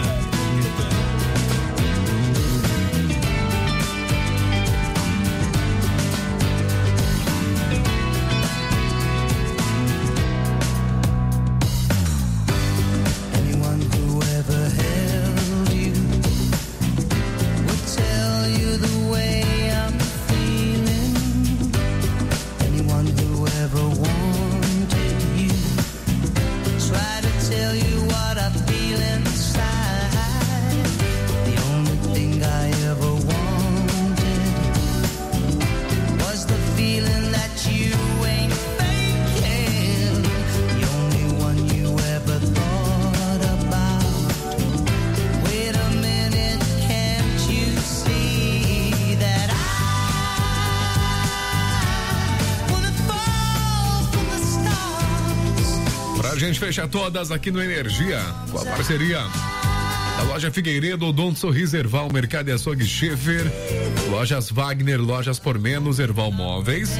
W: Gente, fecha todas aqui no Energia, com a parceria da Loja Figueiredo, Odonto Sorriso, Erval, Mercado e Açougue Schaefer, Lojas Wagner, Lojas Por Menos, Erval Móveis,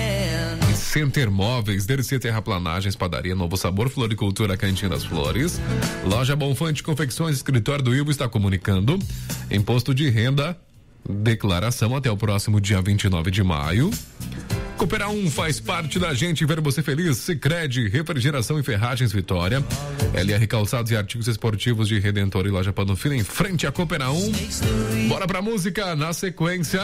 W: Center Móveis, Dercy Terraplanagens, Padaria Novo Sabor, Floricultura Cantinho das Flores, Loja Bonfante Confecções, Escritório do Ilvo está comunicando, Imposto de Renda, declaração até o próximo dia 29 de maio. Cooperar faz parte da gente, ver você feliz. Sicredi, Refrigeração e Ferragens Vitória, LR Calçados e Artigos Esportivos de Redentor e Loja Panofila em frente a Cooperar Bora pra música, na sequência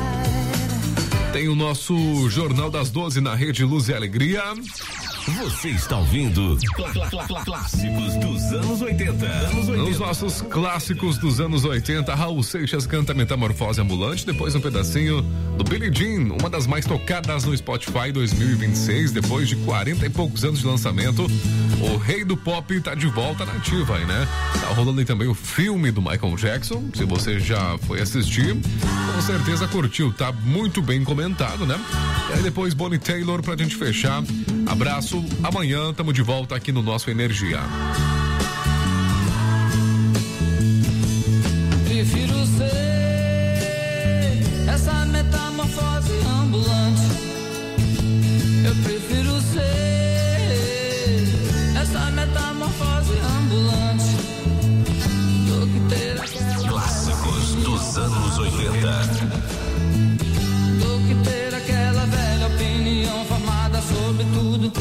W: tem o nosso Jornal das 12 na Rede Luz e Alegria.
S: Você está ouvindo Clássicos dos anos 80.
W: Nos nossos clássicos dos anos 80, Raul Seixas canta Metamorfose Ambulante, depois um pedacinho do Billie Jean, uma das mais tocadas no Spotify 2026, depois de 40 e poucos anos de lançamento. O rei do pop tá de volta na ativa aí, né? Tá rolando aí também o filme do Michael Jackson, se você já foi assistir, com certeza curtiu, tá muito bem comentado, né? E aí depois Bonnie Taylor pra gente fechar. Abraço, amanhã tamo de volta aqui no nosso Energia.
F: Prefiro ser essa metamorfose ambulante
S: anos 80.
F: Do que ter aquela velha opinião formada sobre tudo.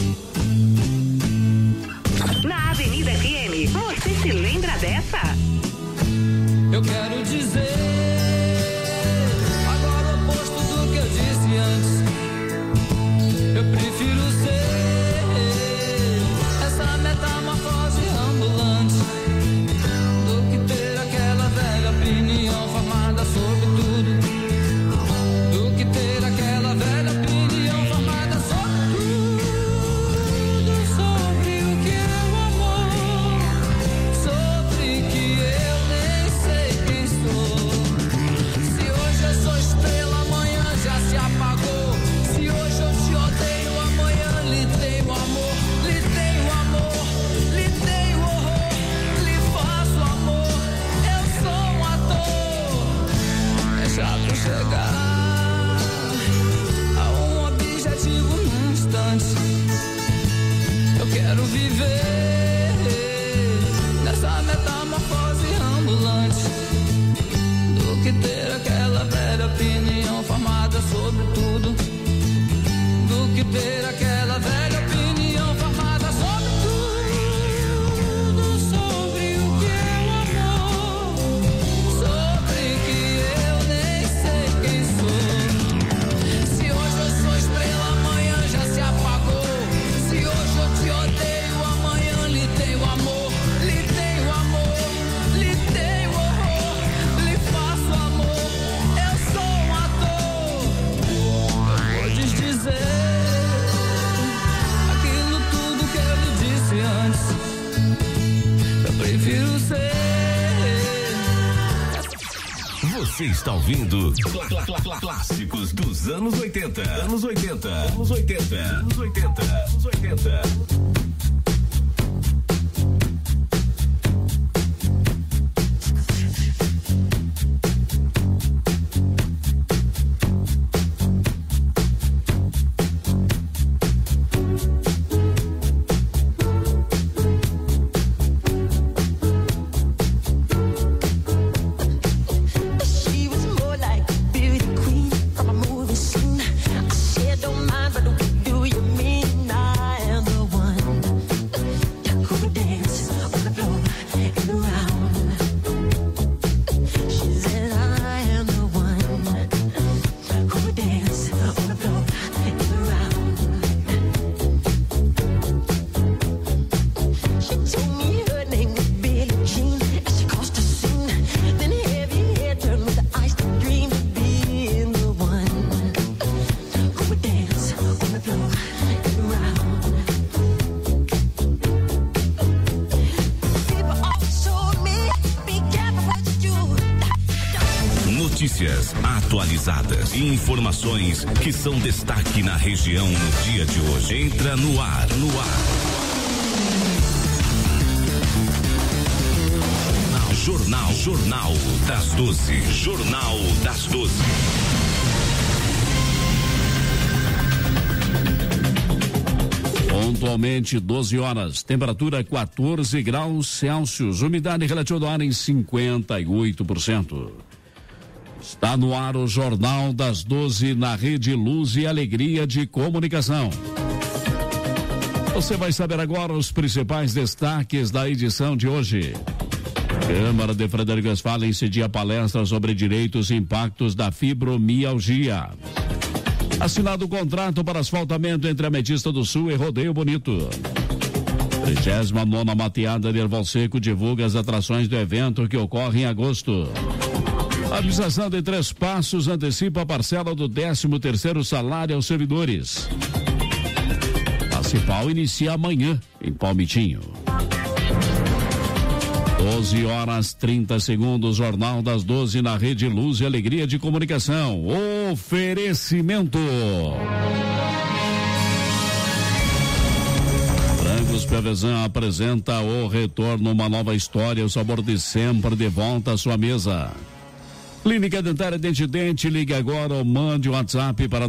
A: Na Avenida FM, você se lembra dessa?
F: Eu quero dizer agora o oposto do que eu disse antes. Eu prefiro ser essa metamorfose ambulante do que ter aquela velha opinião formada sobre tudo. Do que ter aquela velha opinião formada sobre tudo. Sobre o que é o amor, sobre que eu nem sei quem sou. Se hoje eu sou estrela, amanhã já se apagou. Se hoje eu te odeio, amanhã lhe tenho amor. Lhe tenho amor, lhe tenho horror, lhe faço amor. Eu sou um ator. É chato chegar a um objetivo num instante. Eu quero viver nessa metamorfose ambulante do que ter aquela velha opinião formada sobre tudo. Do que ter aquela velha opinião formada sobre tudo. Sobre o que é o amor, sobre que eu nem sei quem sou. Se hoje eu sou estrela, amanhã já se apagou. Se hoje eu te odeio, amanhã lhe tenho amor. Lhe tenho amor, lhe tenho horror, lhe faço amor. Eu sou um ator. Podes dizer aquilo tudo que eu lhe disse antes. Eu prefiro ser.
S: Você está ouvindo Clássicos dos anos 80. Anos 80. Anos 80. Anos 80. Anos 80.
O: She was more like a beauty queen from a movie scene. I said, don't mind, but what do you mean? I am the one who would dance on the floor and around. She said, I am the one who would dance on the floor and around. She told me her name was Billie Jean as she crossed the scene. Then heavy hair turned with the eyes to dream of being the one who would dance on the floor and around. People always told me, be careful what you do.
S: Notícias atualizadas e informações que são destaque na região no dia de hoje. Entra no ar, no ar. Jornal das 12. Jornal das 12.
B: Pontualmente 12 horas, temperatura 14 graus Celsius, umidade relativa do ar em 58%. Está no ar o Jornal das 12 na Rede Luz e Alegria de Comunicação. Você vai saber agora os principais destaques da edição de hoje. Câmara de Frederico Westphalen cedia palestra sobre direitos e impactos da fibromialgia. Assinado o contrato para asfaltamento entre Ametista do Sul e Rodeio Bonito. 39ª Mateada de Erval Seco divulga as atrações do evento que ocorre em agosto. A administração de Três Passos antecipa a parcela do 13º salário aos servidores. A Cipal inicia amanhã em Palmitinho. 12 horas 30 segundos, Jornal das 12 na Rede Luz e Alegria de Comunicação. Oferecimento. Frangos Pevezan apresenta o retorno, uma nova história, o sabor de sempre de volta à sua mesa. Clínica Dentária Dente Dente, ligue agora ou mande o WhatsApp para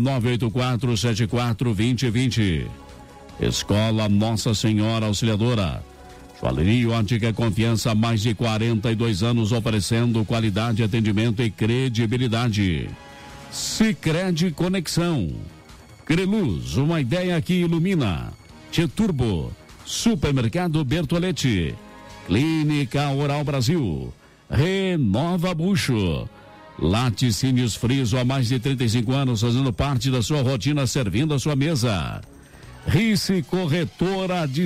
B: 984-74-2020. Escola Nossa Senhora Auxiliadora. Joalheria Ótica Confiança há mais de 42 anos oferecendo qualidade, atendimento e credibilidade. Sicredi Conexão. Creluz, uma ideia que ilumina. T-Turbo. Supermercado Bertoletti. Clínica Oral Brasil. Renova Bucho. Laticínios Friso há mais de 35 anos fazendo parte da sua rotina, servindo a sua mesa. Rice Corretora de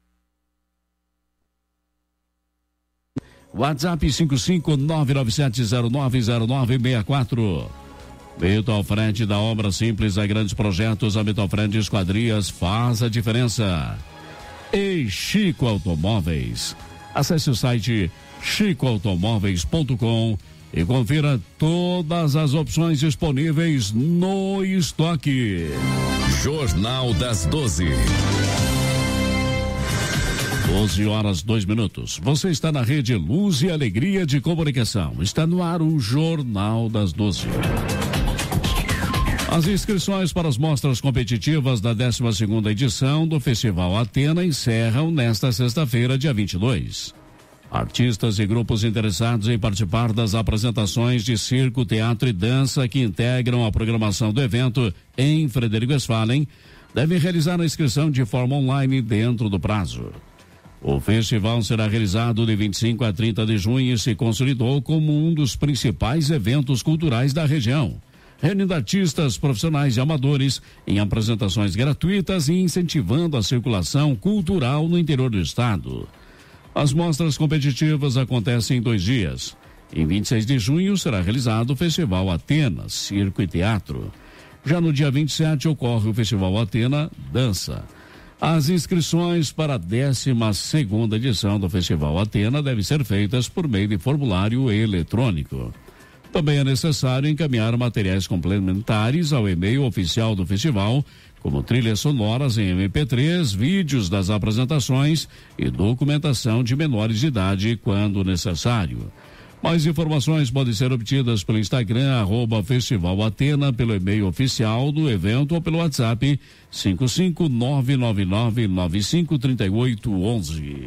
B: WhatsApp 55997090964. Metalfrente, da obra simples a grandes projetos, a Metalfrente Esquadrias faz a diferença. E Chico Automóveis. Acesse o site chicoautomóveis.com e confira todas as opções disponíveis no estoque.
V: Jornal das 12.
B: 12h02. Você está na rede Luz e Alegria de Comunicação. Está no ar o Jornal das 12. As inscrições para as mostras competitivas da 12ª edição do Festival Atena encerram nesta sexta-feira, dia 22. Artistas e grupos interessados em participar das apresentações de circo, teatro e dança que integram a programação do evento em Frederico Westphalen devem realizar a inscrição de forma online dentro do prazo. O festival será realizado de 25 a 30 de junho e se consolidou como um dos principais eventos culturais da região, reunindo artistas profissionais e amadores em apresentações gratuitas e incentivando a circulação cultural no interior do estado. As mostras competitivas acontecem em 2 dias. Em 26 de junho será realizado o Festival Atena, Circo e Teatro. Já no dia 27 ocorre o Festival Atena Dança. As inscrições para a 12ª edição do Festival Atena devem ser feitas por meio de formulário eletrônico. Também é necessário encaminhar materiais complementares ao e-mail oficial do festival, como trilhas sonoras em MP3, vídeos das apresentações e documentação de menores de idade, quando necessário. Mais informações podem ser obtidas pelo Instagram, @Festival Atena, pelo e-mail oficial do evento ou pelo WhatsApp 55999953811.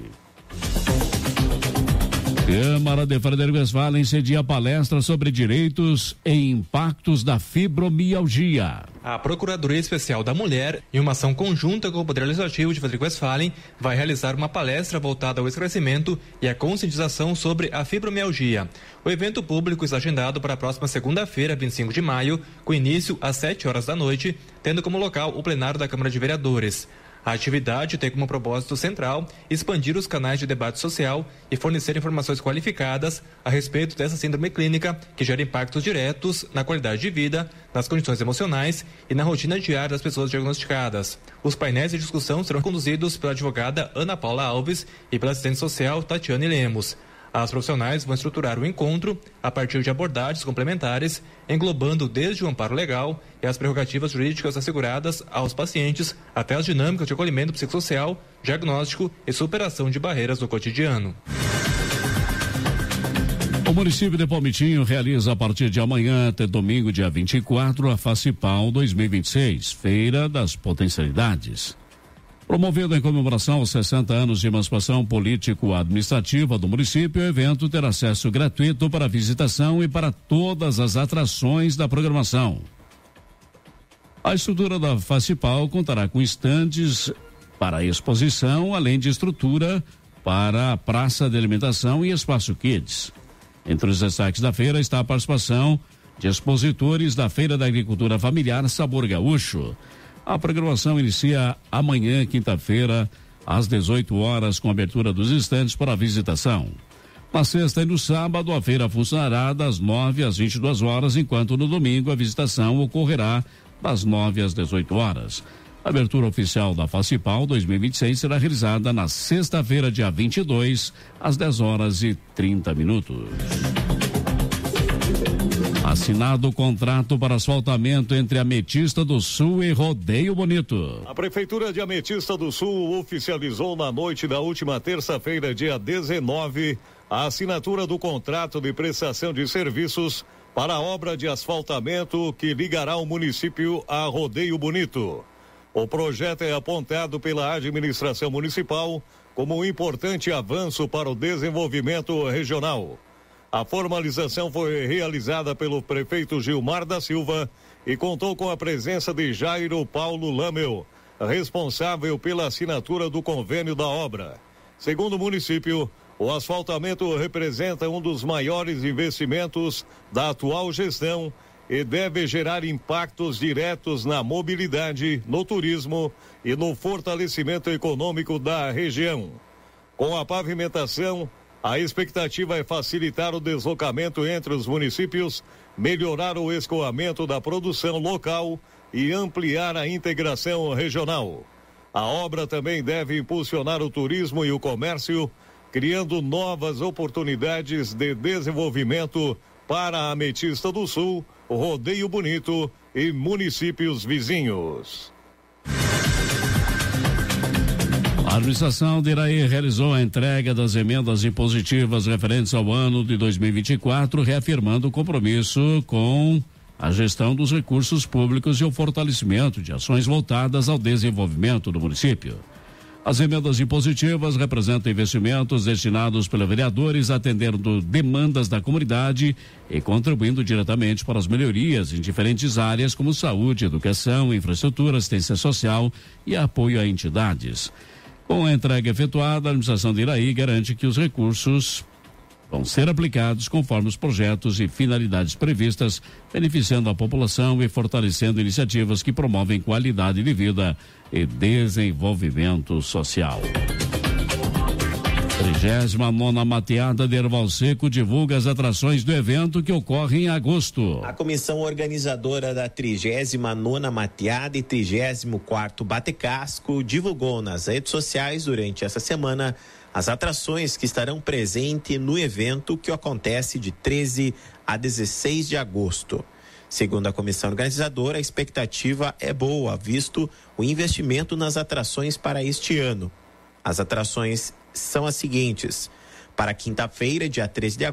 B: Câmara de Frederico Westphalen cedia palestra sobre direitos e impactos da fibromialgia.
C: A Procuradoria Especial da Mulher, em uma ação conjunta com o Poder Legislativo de Frederico Westphalen, vai realizar uma palestra voltada ao esclarecimento e à conscientização sobre a fibromialgia. O evento público está agendado para a próxima segunda-feira, 25 de maio, com início às 7 horas da noite, tendo como local o plenário da Câmara de Vereadores. A atividade tem como propósito central expandir os canais de debate social e fornecer informações qualificadas a respeito dessa síndrome clínica que gera impactos diretos na qualidade de vida, nas condições emocionais e na rotina diária das pessoas diagnosticadas. Os painéis de discussão serão conduzidos pela advogada Ana Paula Alves e pela assistente social Tatiane Lemos. As profissionais vão estruturar o encontro a partir de abordagens complementares, englobando desde o amparo legal e as prerrogativas jurídicas asseguradas aos pacientes até as dinâmicas de acolhimento psicossocial, diagnóstico e superação de barreiras do cotidiano.
B: O município de Palmitinho realiza a partir de amanhã até domingo, dia 24, a FACIPAL 2026, Feira das Potencialidades. Promovido em comemoração aos 60 anos de emancipação político-administrativa do município, o evento terá acesso gratuito para visitação e para todas as atrações da programação. A estrutura da FACIPAL contará com estandes para exposição, além de estrutura para a praça de alimentação e espaço kids. Entre os destaques da feira está a participação de expositores da Feira da Agricultura Familiar Sabor Gaúcho. A programação inicia amanhã, quinta-feira, às 18 horas, com abertura dos estandes para a visitação. Na sexta e no sábado, a feira funcionará das 9 às 22 horas, enquanto no domingo a visitação ocorrerá das 9 às 18 horas. A abertura oficial da FACIPAL 2026 será realizada na sexta-feira, dia 22, às 10 horas e 30 minutos. Assinado o contrato para asfaltamento entre Ametista do Sul e Rodeio Bonito.
E: A Prefeitura de Ametista do Sul oficializou na noite da última terça-feira, dia 19, a assinatura do contrato de prestação de serviços para a obra de asfaltamento que ligará o município a Rodeio Bonito. O projeto é apontado pela administração municipal como um importante avanço para o desenvolvimento regional. A formalização foi realizada pelo prefeito Gilmar da Silva e contou com a presença de Jairo Paulo Lamel, responsável pela assinatura do convênio da obra. Segundo o município, o asfaltamento representa um dos maiores investimentos da atual gestão e deve gerar impactos diretos na mobilidade, no turismo e no fortalecimento econômico da região. Com a pavimentação, a expectativa é facilitar o deslocamento entre os municípios, melhorar o escoamento da produção local e ampliar a integração regional. A obra também deve impulsionar o turismo e o comércio, criando novas oportunidades de desenvolvimento para a Ametista do Sul, Rodeio Bonito e municípios vizinhos.
B: A administração de Iraí realizou a entrega das emendas impositivas referentes ao ano de 2024, reafirmando o compromisso com a gestão dos recursos públicos e o fortalecimento de ações voltadas ao desenvolvimento do município. As emendas impositivas representam investimentos destinados pelos vereadores atendendo demandas da comunidade e contribuindo diretamente para as melhorias em diferentes áreas como saúde, educação, infraestrutura, assistência social e apoio a entidades. Com a entrega efetuada, a administração de Iraí garante que os recursos vão ser aplicados conforme os projetos e finalidades previstas, beneficiando a população e fortalecendo iniciativas que promovem qualidade de vida e desenvolvimento social. 39ª Mateada de Erval Seco divulga as atrações do evento que ocorre em agosto.
N: A comissão organizadora da 39ª Mateada e 34º Batecasco divulgou nas redes sociais durante essa semana as atrações que estarão presentes no evento que acontece de 13 a 16 de agosto. Segundo a comissão organizadora, a expectativa é boa, visto o investimento nas atrações para este ano. As atrações são as seguintes: para quinta-feira, dia 13 de